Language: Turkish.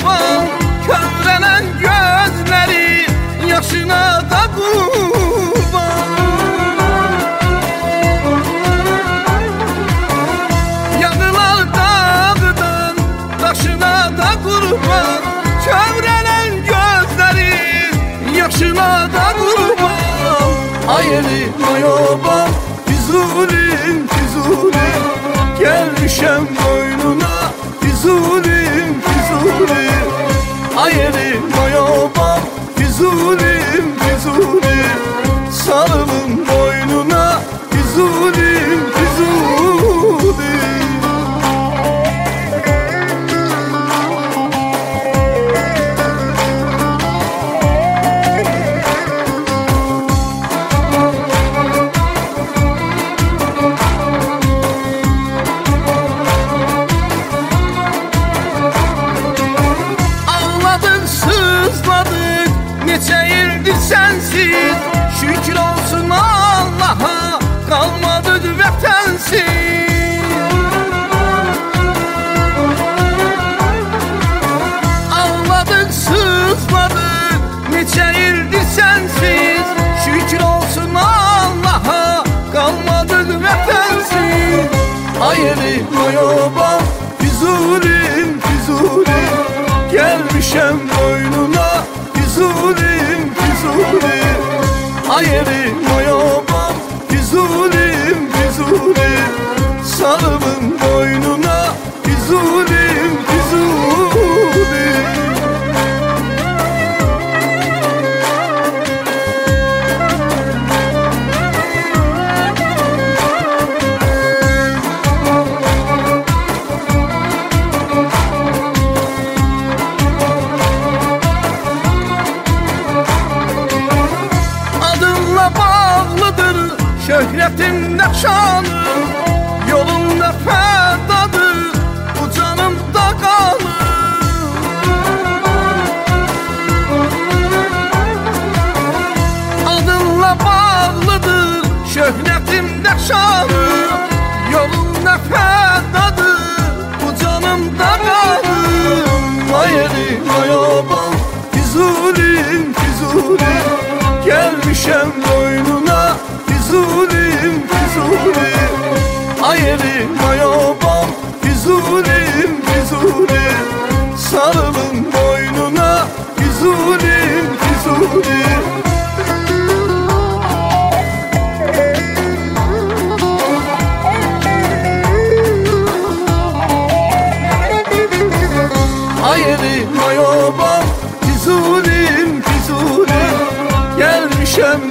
mayoban, körlenen gözleri yaşına da kurban. Yanılar dağdan taşına da kurban, körlenen gözleri yaşına da kurban. Ayeli mayoban, Füzulim, Füzulim, gelmişem boynuna, Füzulim, Füzulim. Ayeli mayoban, Füzulim, Füzulim, sarılın boynuna, Füzulim, Füzulim. Neçe yıldır sensiz, şükür olsun Allah'a, kalmadı vətənsiz. Ağladık, sızladık, neçe yıldır sensiz, şükür olsun Allah'a, kalmadı vətənsiz. Ayeli mayoban, Füzulim, Füzulim, gelmişem boynuna, Füzulim, Füzulim. Ayeli mayoban, Füzulim, Füzulim, sarılın boynuna, Füzulim, Füzulim. Şöhretin nefşanı, yolunda fədadır, bu canımda qalır. Adınla bağlıdır, şöhretin nefşanı, yolunda fədadır, bu canımda qalır. Ayeli mayoban, Füzulim, Füzulim, gelmişem boynuna, Füzulim, Füzulim. Ayeli mayoban, Füzulim, Füzulim, sarılın boynuna, Füzulim, Füzulim. Ayeli mayoban, Füzulim, Füzulim, gelmişem